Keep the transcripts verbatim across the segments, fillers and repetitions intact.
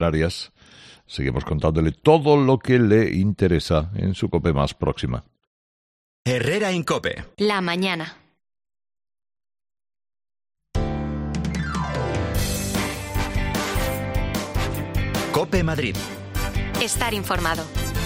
Arias. Seguimos contándole todo lo que le interesa en su COPE más próxima. Herrera en COPE. La mañana. COPE Madrid. Estar informado.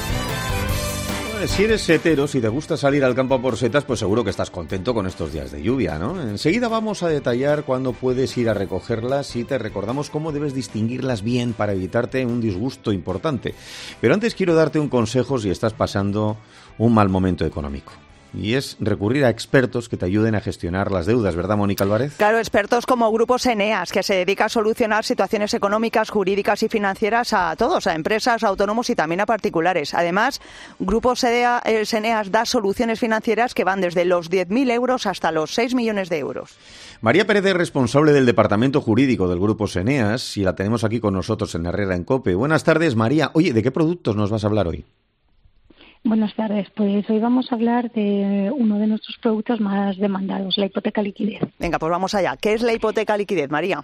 Si eres setero, si te gusta salir al campo a por setas, pues seguro que estás contento con estos días de lluvia, ¿no? Enseguida vamos a detallar cuándo puedes ir a recogerlas y te recordamos cómo debes distinguirlas bien para evitarte un disgusto importante. Pero antes quiero darte un consejo si estás pasando un mal momento económico. Y es recurrir a expertos que te ayuden a gestionar las deudas, ¿verdad, Mónica Álvarez? Claro, expertos como Grupos Eneas, que se dedica a solucionar situaciones económicas, jurídicas y financieras a todos, a empresas, a autónomos y también a particulares. Además, Grupos Eneas da soluciones financieras que van desde los diez mil euros hasta los seis millones de euros. María Pérez es responsable del departamento jurídico del Grupo Eneas y la tenemos aquí con nosotros en Herrera en COPE. Buenas tardes, María. Oye, ¿de qué productos nos vas a hablar hoy? Buenas tardes. Pues hoy vamos a hablar de uno de nuestros productos más demandados, la hipoteca liquidez. Venga, pues vamos allá. ¿Qué es la hipoteca liquidez, María?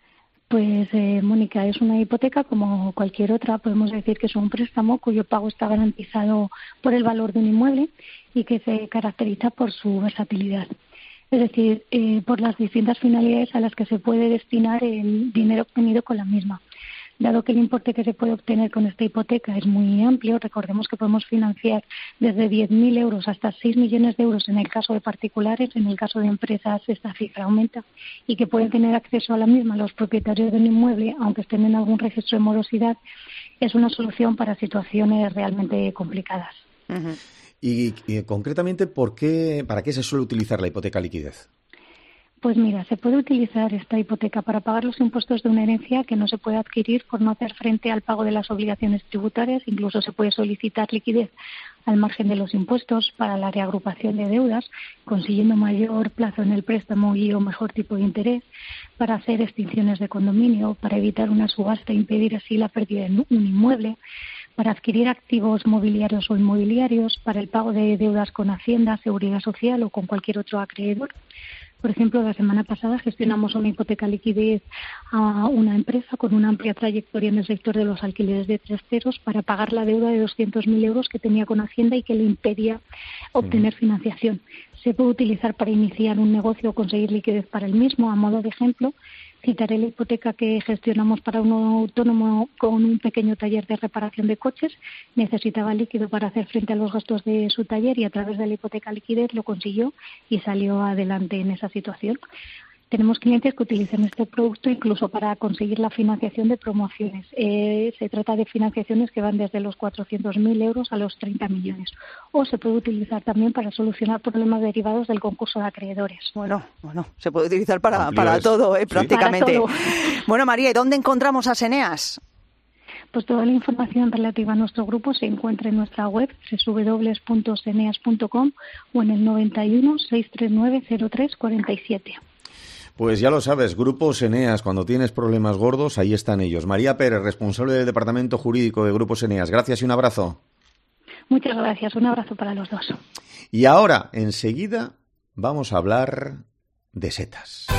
Pues, eh, Mónica, es una hipoteca como cualquier otra. Podemos decir que es un préstamo cuyo pago está garantizado por el valor de un inmueble y que se caracteriza por su versatilidad. Es decir, eh, por las distintas finalidades a las que se puede destinar el dinero obtenido con la misma. Dado que el importe que se puede obtener con esta hipoteca es muy amplio, recordemos que podemos financiar desde diez mil euros hasta seis millones de euros en el caso de particulares, en el caso de empresas esta cifra aumenta, y que pueden tener acceso a la misma los propietarios del inmueble, aunque estén en algún registro de morosidad, es una solución para situaciones realmente complicadas. Uh-huh. Y, y concretamente, ¿por qué, ¿para qué se suele utilizar la hipoteca liquidez? Pues mira, se puede utilizar esta hipoteca para pagar los impuestos de una herencia que no se puede adquirir por no hacer frente al pago de las obligaciones tributarias. Incluso se puede solicitar liquidez al margen de los impuestos para la reagrupación de deudas, consiguiendo mayor plazo en el préstamo y o mejor tipo de interés, para hacer extinciones de condominio, para evitar una subasta e impedir así la pérdida de un inmueble, para adquirir activos mobiliarios o inmobiliarios, para el pago de deudas con Hacienda, Seguridad Social o con cualquier otro acreedor. Por ejemplo, la semana pasada gestionamos una hipoteca liquidez a una empresa con una amplia trayectoria en el sector de los alquileres de terceros para pagar la deuda de doscientos mil euros que tenía con Hacienda y que le impedía obtener financiación. Se puede utilizar para iniciar un negocio o conseguir liquidez para el mismo. A modo de ejemplo, citaré la hipoteca que gestionamos para un autónomo con un pequeño taller de reparación de coches. Necesitaba líquido para hacer frente a los gastos de su taller y a través de la hipoteca liquidez lo consiguió y salió adelante en esa situación. Tenemos clientes que utilizan este producto incluso para conseguir la financiación de promociones. Eh, se trata de financiaciones que van desde los cuatrocientos mil euros a los treinta millones. O se puede utilizar también para solucionar problemas derivados del concurso de acreedores. Bueno, bueno, se puede utilizar para, para todo, eh, prácticamente. Sí. Para todo. Bueno, María, ¿y dónde encontramos a Eneas? Pues toda la información relativa a nuestro grupo se encuentra en nuestra web doble u doble u doble u punto eneas punto com o en el noventa y uno, seiscientos treinta y nueve, cero tres cuarenta y siete. Pues ya lo sabes, Grupos Eneas, cuando tienes problemas gordos, ahí están ellos. María Pérez, responsable del Departamento Jurídico de Grupos Eneas. Gracias y un abrazo. Muchas gracias, un abrazo para los dos. Y ahora, enseguida, vamos a hablar de setas.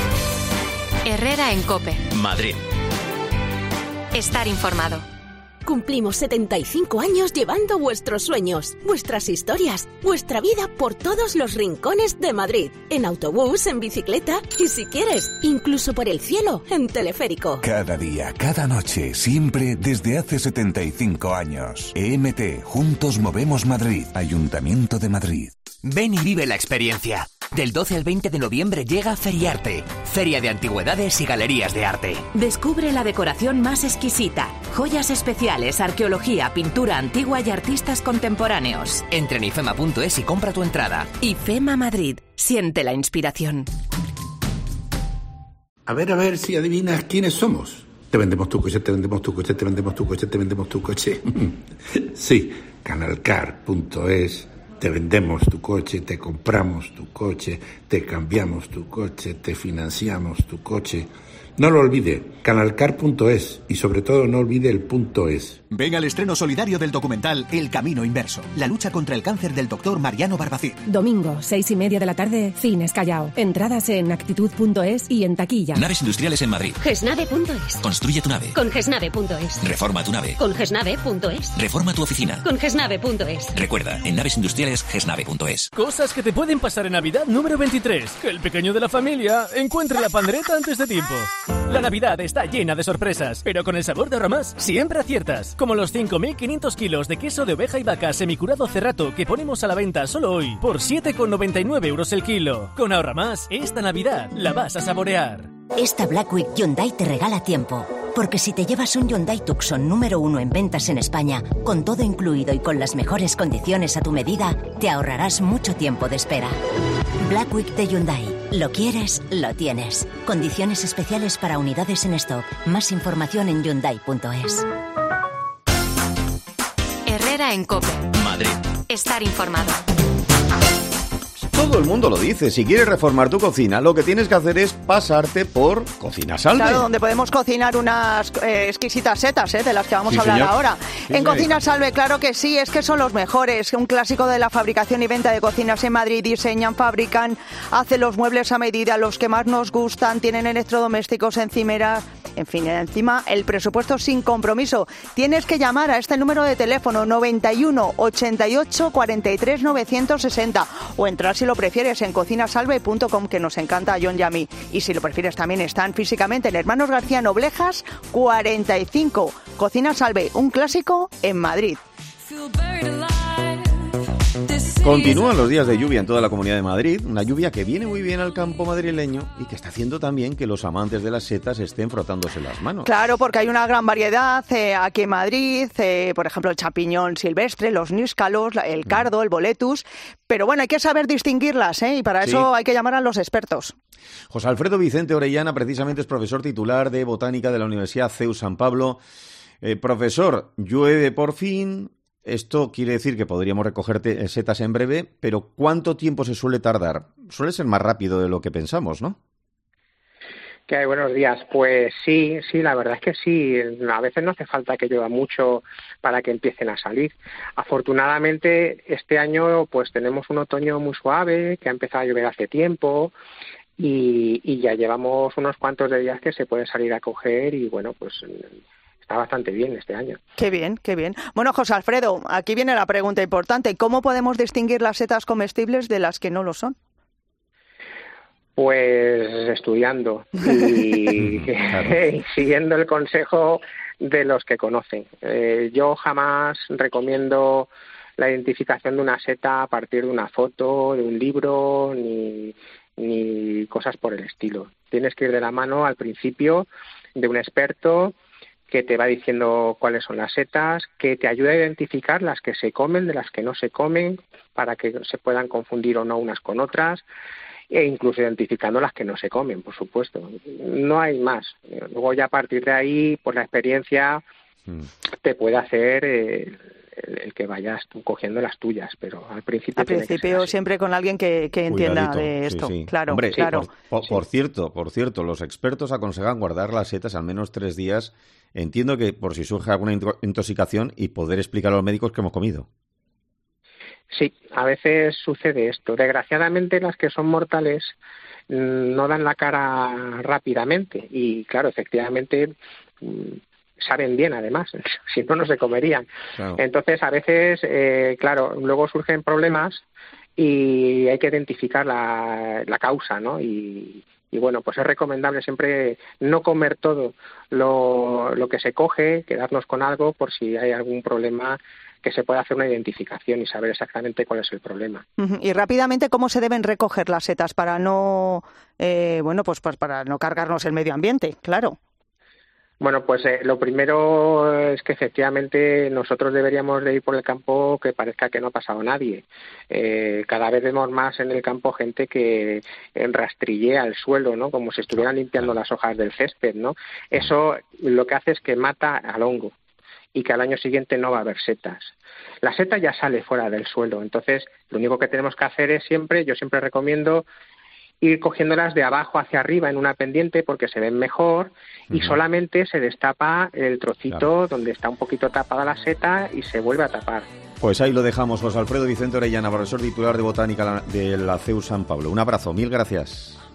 Herrera en COPE. Madrid. Estar informado. Cumplimos setenta y cinco años llevando vuestros sueños, vuestras historias, vuestra vida por todos los rincones de Madrid. En autobús, en bicicleta y, si quieres, incluso por el cielo, en teleférico. Cada día, cada noche, siempre desde hace setenta y cinco años. E M T, Juntos Movemos Madrid. Ayuntamiento de Madrid. Ven y vive la experiencia. Del doce al veinte de noviembre llega Feriarte, Feria de Antigüedades y Galerías de Arte. Descubre la decoración más exquisita, joyas especiales, arqueología, pintura antigua y artistas contemporáneos. Entra en ifema punto es y compra tu entrada. IFEMA Madrid. Siente la inspiración. A ver, a ver si adivinas quiénes somos. Te vendemos tu coche, te vendemos tu coche, te vendemos tu coche, te vendemos tu coche. Sí, canalcar punto es. Te vendemos tu coche, te compramos tu coche, te cambiamos tu coche, te financiamos tu coche. No lo olvide, canalcar punto es y sobre todo no olvide el punto es. Ven al estreno solidario del documental El Camino Inverso, la lucha contra el cáncer del doctor Mariano Barbacid. Domingo, seis y media de la tarde, Cines Callao. Entradas en actitud punto es y en taquilla. Naves industriales en Madrid. gesnave punto es. Construye tu nave. Con gesnave punto es. Reforma tu nave. Con gesnave punto es. Reforma tu oficina. Con gesnave punto es. Recuerda, en naves industriales gesnave punto es. Cosas que te pueden pasar en Navidad número veintitrés. Que el pequeño de la familia encuentre la pandereta antes de tiempo. La Navidad está llena de sorpresas, pero con el sabor de Ahorramás siempre aciertas. Como los cinco mil quinientos kilos de queso de oveja y vaca semicurado Cerrato que ponemos a la venta solo hoy por siete con noventa y nueve euros el kilo. Con Ahorramás, esta Navidad la vas a saborear. Esta Black Week Hyundai te regala tiempo. Porque si te llevas un Hyundai Tucson número uno en ventas en España, con todo incluido y con las mejores condiciones a tu medida, te ahorrarás mucho tiempo de espera. Black Week de Hyundai. Lo quieres, lo tienes. Condiciones especiales para unidades en stock. Más información en hyundai punto es. Herrera en COPE. Madrid. Estar informado. Todo el mundo lo dice, si quieres reformar tu cocina, lo que tienes que hacer es pasarte por Cocina Salve. Claro, donde podemos cocinar unas eh, exquisitas setas, eh, de las que vamos Sí, a hablar señor. ahora. Sí, en señor. Cocina Salve, claro que sí, es que son los mejores. Un clásico de la fabricación y venta de cocinas en Madrid. Diseñan, fabrican, hacen los muebles a medida, los que más nos gustan, tienen electrodomésticos, encimeras. En fin, encima el presupuesto sin compromiso. Tienes que llamar a este número de teléfono noventa y uno, ochenta y ocho, cuarenta y tres, novecientos sesenta o entrar si lo prefieres en cocina salve punto com, que nos encanta a John y a mí. Y si lo prefieres también están físicamente en Hermanos García Noblejas cuarenta y cinco. Cocina Salve, un clásico en Madrid. Continúan los días de lluvia en toda la Comunidad de Madrid, una lluvia que viene muy bien al campo madrileño y que está haciendo también que los amantes de las setas estén frotándose las manos. Claro, porque hay una gran variedad eh, aquí en Madrid, eh, por ejemplo el champiñón silvestre, los níscalos, el cardo, el boletus, pero bueno, hay que saber distinguirlas, ¿eh? Y para Sí. eso hay que llamar a los expertos. José Alfredo Vicente Orellana precisamente es profesor titular de Botánica de la Universidad C E U San Pablo. Eh, profesor, llueve por fin. Esto quiere decir que podríamos recoger te- setas en breve, pero ¿cuánto tiempo se suele tardar? Suele ser más rápido de lo que pensamos, ¿no? ¿Qué hay? Buenos días. Pues sí, sí, la verdad es que sí. A veces no hace falta que llueva mucho para que empiecen a salir. Afortunadamente, este año pues tenemos un otoño muy suave, que ha empezado a llover hace tiempo y, y ya llevamos unos cuantos de días que se puede salir a coger y bueno, pues está bastante bien este año. Qué bien, qué bien. Bueno, José Alfredo, aquí viene la pregunta importante. ¿Cómo podemos distinguir las setas comestibles de las que no lo son? Pues estudiando y siguiendo el consejo de los que conocen. Eh, yo jamás recomiendo la identificación de una seta a partir de una foto, de un libro, ni, ni cosas por el estilo. Tienes que ir de la mano al principio de un experto que te va diciendo cuáles son las setas, que te ayuda a identificar las que se comen de las que no se comen, para que se puedan confundir o no unas con otras, e incluso identificando las que no se comen, por supuesto. No hay más. Luego ya a partir de ahí, pues la experiencia mm. te puede hacer eh, el, el que vayas tú cogiendo las tuyas, pero al principio... Al principio siempre con alguien que, que entienda Cuidadito. de esto, sí, sí. claro, Hombre, claro. Por, por, sí. por cierto, por cierto, los expertos aconsejan guardar las setas al menos tres días. Entiendo que por si surge alguna intoxicación y poder explicar a los médicos que hemos comido. Sí, a veces sucede esto. Desgraciadamente las que son mortales no dan la cara rápidamente y claro, efectivamente saben bien además, si no, no se comerían. Claro. Entonces a veces, eh, claro, luego surgen problemas y hay que identificar la, la causa, ¿no? Y, y bueno, pues es recomendable siempre no comer todo lo, lo que se coge, quedarnos con algo por si hay algún problema, que se pueda hacer una identificación y saber exactamente cuál es el problema. Uh-huh. Y rápidamente, ¿cómo se deben recoger las setas para no, eh, bueno, pues, pues para no cargarnos el medio ambiente? Claro. Bueno, pues eh, lo primero es que efectivamente nosotros deberíamos de ir por el campo que parezca que no ha pasado nadie. Eh, cada vez vemos más en el campo gente que rastrillea el suelo, ¿no? Como si estuvieran limpiando las hojas del césped, ¿no? Eso lo que hace es que mata al hongo y que al año siguiente no va a haber setas. La seta ya sale fuera del suelo, entonces lo único que tenemos que hacer es siempre, yo siempre recomiendo ir cogiéndolas de abajo hacia arriba en una pendiente porque se ven mejor y uh-huh. solamente se destapa el trocito claro. donde está un poquito tapada la seta y se vuelve a tapar. Pues ahí lo dejamos. José Alfredo Vicente Orellana, profesor titular de Botánica de la C E U San Pablo. Un abrazo, mil gracias.